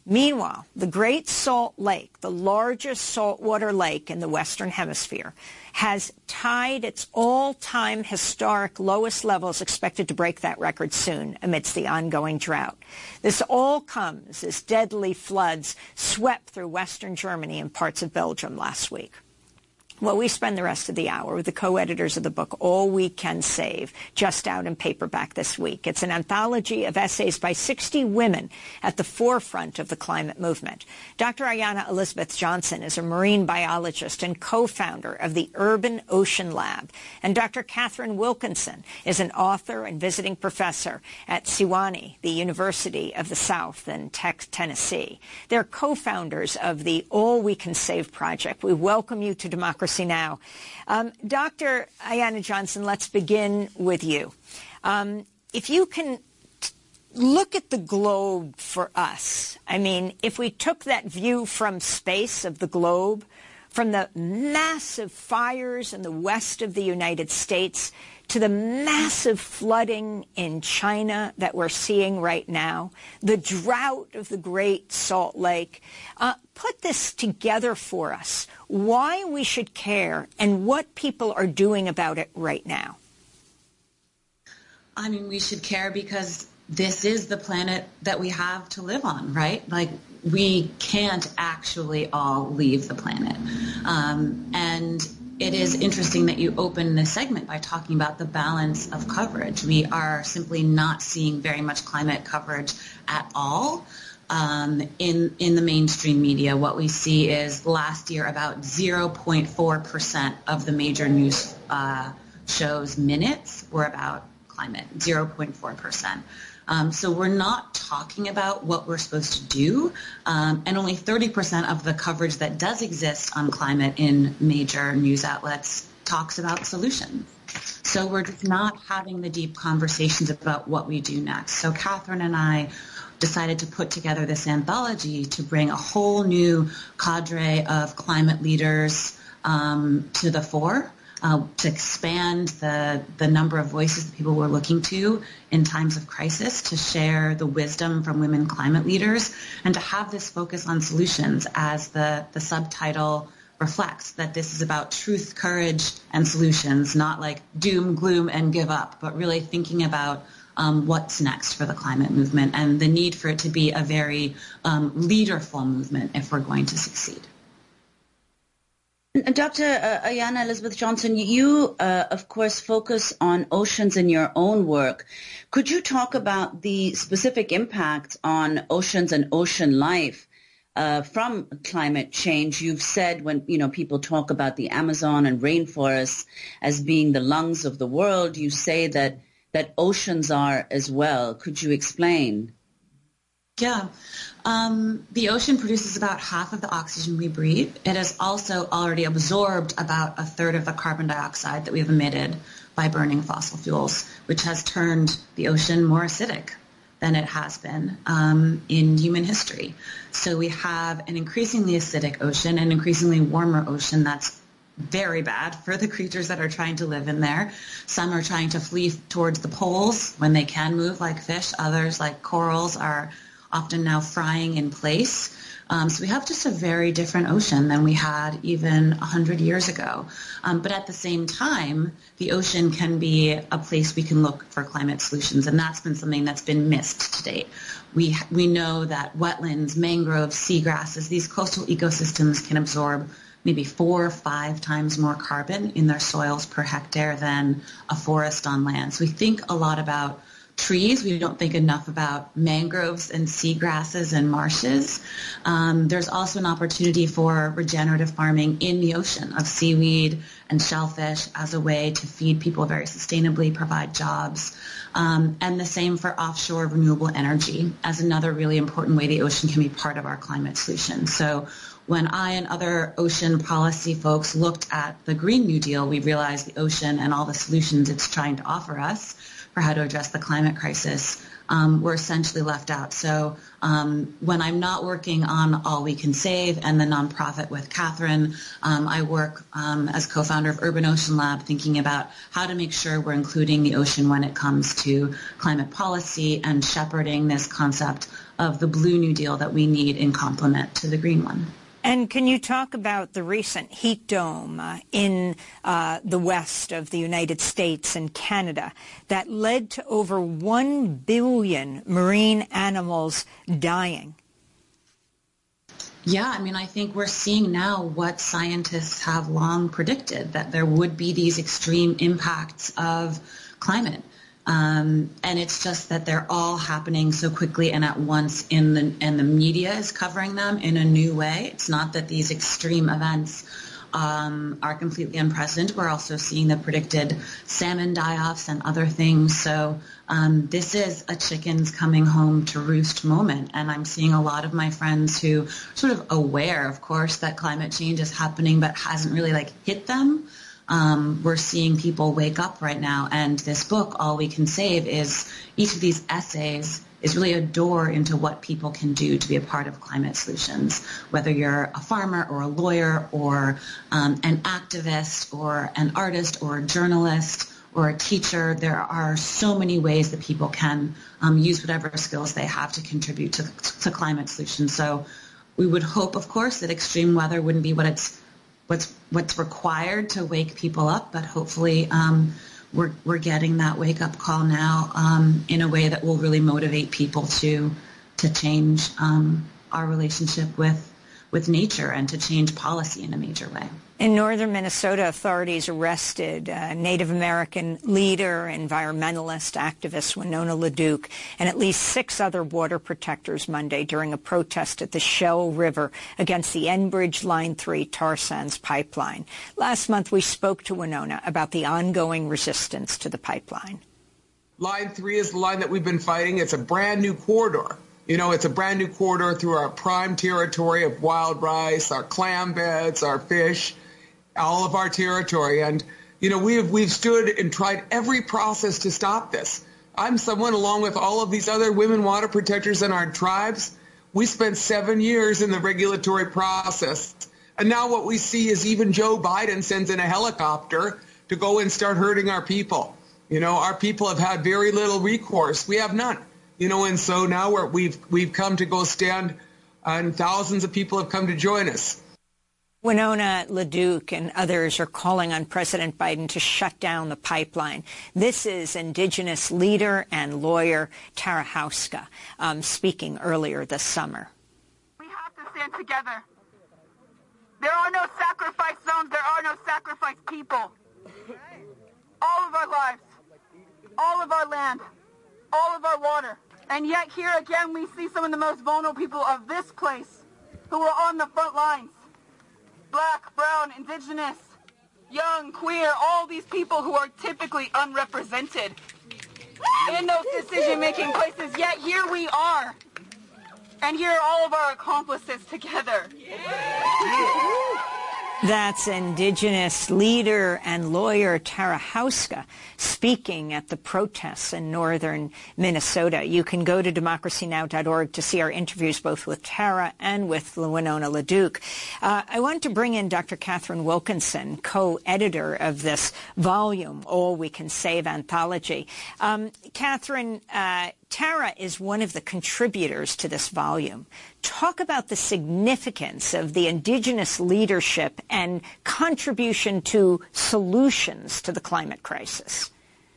Meanwhile, the Great Salt Lake, the largest saltwater lake in the Western Hemisphere, has tied its all-time historic lowest levels, expected to break that record soon amidst the ongoing drought. This all comes as deadly floods swept through western Germany and parts of Belgium last week. Well, we spend the rest of the hour with the co-editors of the book, All We Can Save, just out in paperback this week. It's an anthology of essays by sixty women at the forefront of the climate movement. Doctor Ayana Elizabeth Johnson is a marine biologist and co-founder of the Urban Ocean Lab. And Doctor Catherine Wilkinson is an author and visiting professor at Sewanee, the University of the South in Tennessee. They're co-founders of the All We Can Save project. We welcome you to Democracy Now! Um, Doctor Ayana Johnson, let's begin with you. Um, if you can t- look at the globe for us, I mean, if we took that view from space of the globe, from the massive fires in the west of the United States to the massive flooding in China that we're seeing right now, the drought of the Great Salt Lake, uh, put this together for us, why we should care and what people are doing about it right now. I mean, we should care because this is the planet that we have to live on, right? Like, we can't actually all leave the planet. Um, and it is interesting that you open this segment by talking about the balance of coverage. We are simply not seeing very much climate coverage at all. Um, in, in the mainstream media, what we see is last year about zero point four percent of the major news uh, shows minutes were about climate, zero point four percent. Um, so we're not talking about what we're supposed to do, um, and only thirty percent of the coverage that does exist on climate in major news outlets talks about solutions. So we're just not having the deep conversations about what we do next. So Catherine and I decided to put together this anthology to bring a whole new cadre of climate leaders um, to the fore, uh, to expand the, the number of voices that people were looking to in times of crisis, to share the wisdom from women climate leaders, and to have this focus on solutions as the, the subtitle reflects, that this is about truth, courage, and solutions, not like doom, gloom, and give up, but really thinking about Um, what's next for the climate movement and the need for it to be a very um, leaderful movement if we're going to succeed. Doctor Uh, Ayana Elizabeth Johnson, you, uh, of course, focus on oceans in your own work. Could you talk about the specific impact on oceans and ocean life uh, from climate change? You've said when, you know, people talk about the Amazon and rainforests as being the lungs of the world, you say that that oceans are as well. Could you explain? Yeah. Um, the ocean produces about half of the oxygen we breathe. It has also already absorbed about a third of the carbon dioxide that we've emitted by burning fossil fuels, which has turned the ocean more acidic than it has been um, in human history. So we have an increasingly acidic ocean, an increasingly warmer ocean that's very bad for the creatures that are trying to live in there. Some are trying to flee towards the poles when they can move, like fish. Others, like corals, are often now frying in place. Um, so we have just a very different ocean than we had even one hundred years ago. Um, but at the same time, the ocean can be a place we can look for climate solutions, and that's been something that's been missed to date. We, we know that wetlands, mangroves, seagrasses, these coastal ecosystems can absorb maybe four or five times more carbon in their soils per hectare than a forest on land. So we think a lot about trees. We don't think enough about mangroves and seagrasses and marshes. Um, there's also an opportunity for regenerative farming in the ocean of seaweed and shellfish as a way to feed people very sustainably, provide jobs. Um, and the same for offshore renewable energy as another really important way the ocean can be part of our climate solution. So when I and other ocean policy folks looked at the Green New Deal, we realized the ocean and all the solutions it's trying to offer us for how to address the climate crisis um, were essentially left out. So um, when I'm not working on All We Can Save and the nonprofit with Catherine, um, I work um, as co-founder of Urban Ocean Lab, thinking about how to make sure we're including the ocean when it comes to climate policy and shepherding this concept of the Blue New Deal that we need in complement to the Green one. And can you talk about the recent heat dome uh, in uh, the west of the United States and Canada that led to over one billion marine animals dying? Yeah, I mean, I think we're seeing now what scientists have long predicted, that there would be these extreme impacts of climate. Um, and it's just that they're all happening so quickly and at once, in the, and the media is covering them in a new way. It's not that these extreme events um, are completely unprecedented. We're also seeing the predicted salmon die-offs and other things. So um, this is a chickens coming home to roost moment. And I'm seeing a lot of my friends who are sort of aware, of course, that climate change is happening, but hasn't really like hit them. Um, we're seeing people wake up right now, and this book, All We Can Save, is each of these essays is really a door into what people can do to be a part of climate solutions, whether you're a farmer or a lawyer or um, an activist or an artist or a journalist or a teacher. There are so many ways that people can um, use whatever skills they have to contribute to, to climate solutions. So we would hope, of course, that extreme weather wouldn't be what it's what's what's required to wake people up, but hopefully um, we're we're getting that wake up call now um, in a way that will really motivate people to to change um, our relationship with with nature and to change policy in a major way. In northern Minnesota, authorities arrested uh, Native American leader, environmentalist, activist Winona LaDuke, and at least six other water protectors Monday during a protest at the Shell River against the Enbridge Line three tar sands pipeline. Last month, we spoke to Winona about the ongoing resistance to the pipeline. Line three is the line that we've been fighting. It's a brand new corridor. You know, it's a brand new corridor through our prime territory of wild rice, our clam beds, our fish, all of our territory. And, you know, we've, we've stood and tried every process to stop this. I'm someone, along with all of these other women water protectors in our tribes, we spent seven years in the regulatory process. And now what we see is even Joe Biden sends in a helicopter to go and start hurting our people. You know, our people have had very little recourse. We have none. You know, and so now we're, we've we've come to go stand, and thousands of people have come to join us. Winona LaDuke and others are calling on President Biden to shut down the pipeline. This is Indigenous leader and lawyer Tara Houska um, speaking earlier this summer. We have to stand together. There are no sacrifice zones. There are no sacrifice people. All of our lives, all of our land, all of our water. And yet here again we see some of the most vulnerable people of this place who are on the front lines. Black, brown, indigenous, young, queer, all these people who are typically unrepresented in those decision-making places. Yet here we are. And here are all of our accomplices together. That's Indigenous leader and lawyer Tara Houska speaking at the protests in northern Minnesota. You can go to democracy now dot org to see our interviews both with Tara and with Winona LaDuke. Uh, I want to bring in Doctor Catherine Wilkinson, co-editor of this volume, All We Can Save Anthology. Um, Catherine, uh, Tara is one of the contributors to this volume. Talk about the significance of the Indigenous leadership and contribution to solutions to the climate crisis.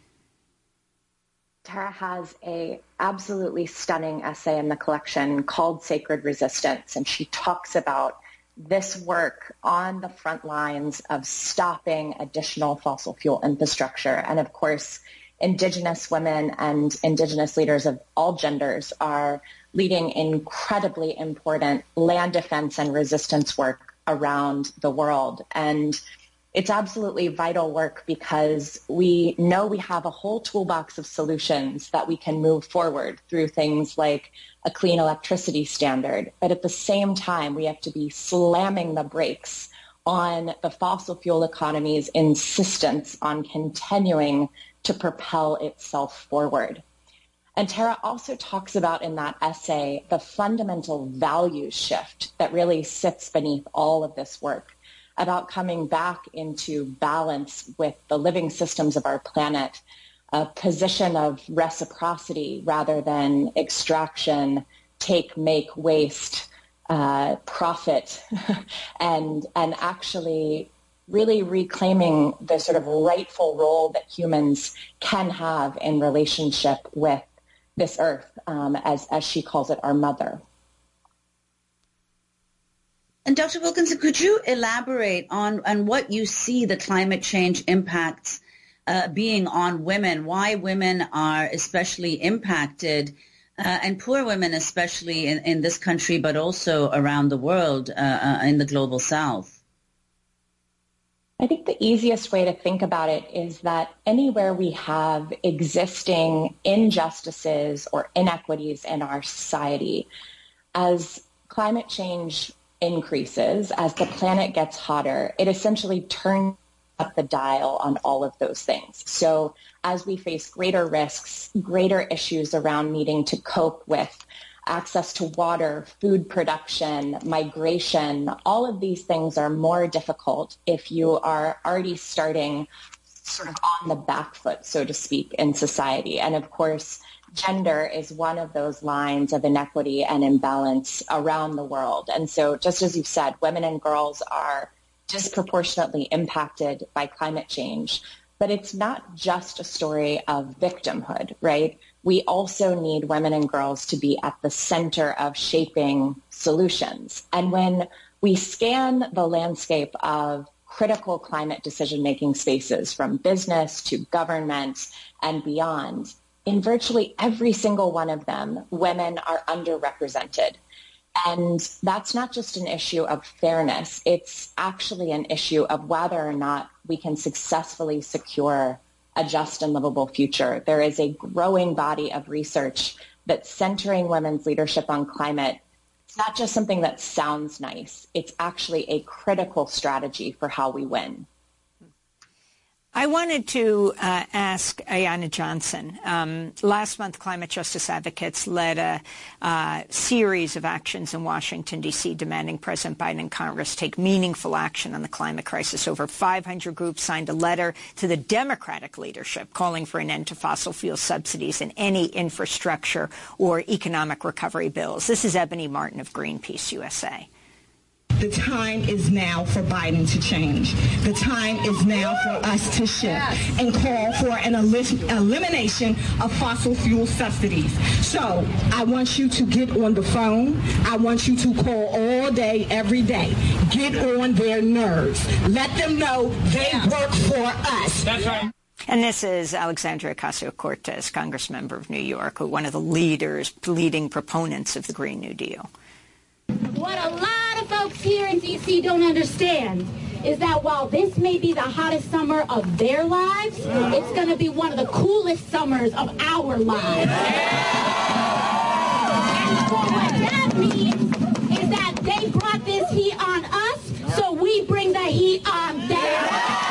Tara has a absolutely stunning essay in the collection called Sacred Resistance, and she talks about this work on the front lines of stopping additional fossil fuel infrastructure. And of course, Indigenous women and Indigenous leaders of all genders are leading incredibly important land defense and resistance work around the world. And it's absolutely vital work because we know we have a whole toolbox of solutions that we can move forward through things like a clean electricity standard. But at the same time, we have to be slamming the brakes on the fossil fuel economy's insistence on continuing to propel itself forward. And Tara also talks about in that essay the fundamental value shift that really sits beneath all of this work, about coming back into balance with the living systems of our planet, a position of reciprocity rather than extraction take, make, waste, uh, profit, and and actually really reclaiming the sort of rightful role that humans can have in relationship with this earth, um, as, as she calls it, our mother. And Doctor Wilkinson, could you elaborate on, on what you see the climate change impacts uh, being on women, why women are especially impacted, uh, and poor women especially in, in this country, but also around the world, uh, uh, in the global south? I think the easiest way to think about it is that anywhere we have existing injustices or inequities in our society, as climate change increases, as the planet gets hotter, it essentially turns up the dial on all of those things. So as we face greater risks, greater issues around needing to cope with access to water, food production, migration, all of these things are more difficult if you are already starting sort of on the back foot, so to speak, in society. And of course, gender is one of those lines of inequity and imbalance around the world. And so just as you said, women and girls are disproportionately impacted by climate change. But it's not just a story of victimhood, right? We also need women and girls to be at the center of shaping solutions. And when we scan the landscape of critical climate decision-making spaces from business to government and beyond, in virtually every single one of them, women are underrepresented. And that's not just an issue of fairness. It's actually an issue of whether or not we can successfully secure a just and livable future. There is a growing body of research that centering women's leadership on climate, it's not just something that sounds nice. It's actually a critical strategy for how we win. I wanted to uh, ask Ayanna Johnson. Um, last month, climate justice advocates led a uh, series of actions in Washington, D C, demanding President Biden and Congress take meaningful action on the climate crisis. Over five hundred groups signed a letter to the Democratic leadership calling for an end to fossil fuel subsidies and any infrastructure or economic recovery bills. This is Ebony Martin of Greenpeace U S A. The time is now for Biden to change. The time is now for us to shift and call for an el- elimination of fossil fuel subsidies. So I want you to get on the phone. I want you to call all day, every day. Get on their nerves. Let them know they work for us. That's right. And this is Alexandria Ocasio-Cortez, Congressmember of New York, who one of the leaders, leading proponents of the Green New Deal. What a lot of folks here in D C don't understand is that while this may be the hottest summer of their lives, it's going to be one of the coolest summers of our lives. And so what that means is that they brought this heat on us, so we bring the heat on them.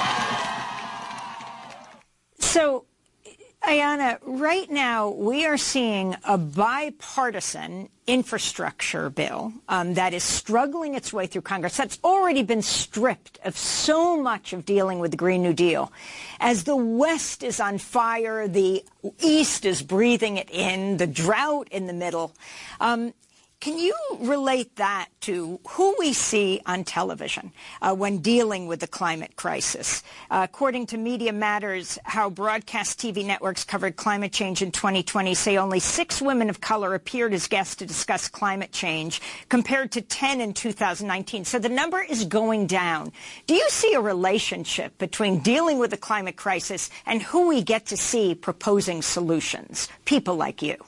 So, Ayanna, right now we are seeing a bipartisan infrastructure bill um, that is struggling its way through Congress. That's already been stripped of so much of dealing with the Green New Deal. As the West is on fire, the East is breathing it in, the drought in the middle. Um, Can you relate that to who we see on television uh, when dealing with the climate crisis? Uh, according to Media Matters, how broadcast T V networks covered climate change in twenty twenty say only six women of color appeared as guests to discuss climate change compared to ten in two thousand nineteen. So the number is going down. Do you see a relationship between dealing with the climate crisis and who we get to see proposing solutions? People like you.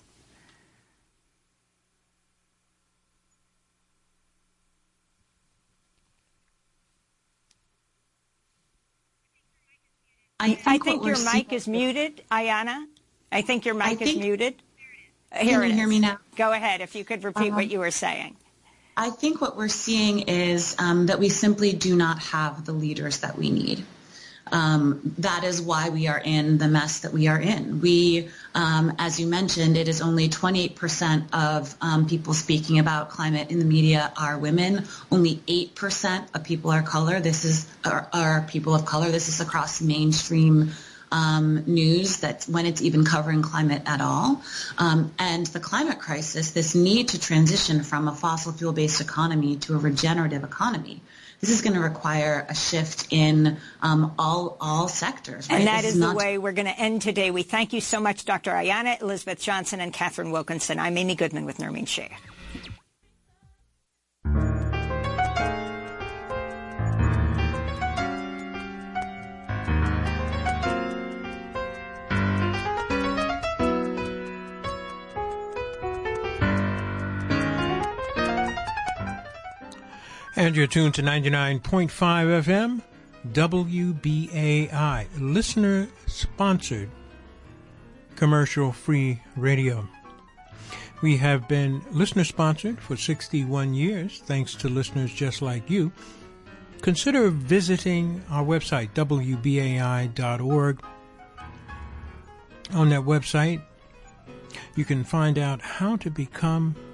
I think, I think your mic is muted, Ayanna. I think your mic is muted. Here Can you hear me now? Go ahead, if you could repeat um, what you were saying. I think what we're seeing is um, that we simply do not have the leaders that we need. Um, that is why we are in the mess that we are in. We, um, as you mentioned, it is only twenty-eight percent of um, people speaking about climate in the media are women. Only eight percent of people are color. This is are, are people of color. This is across mainstream um, news that when it's even covering climate at all. Um, and the climate crisis, this need to transition from a fossil fuel-based economy to a regenerative economy. This is going to require a shift in um, all all sectors. Right? And that this is, is not the way we're going to end today. We thank you so much, Doctor Ayanna Elizabeth Johnson and Catherine Wilkinson. I'm Amy Goodman with Nermeen Sheikh. And you're tuned to ninety-nine point five F M, W B A I, listener-sponsored, commercial-free radio. We have been listener-sponsored for sixty-one years, thanks to listeners just like you. Consider visiting our website, W B A I dot org. On that website, you can find out how to become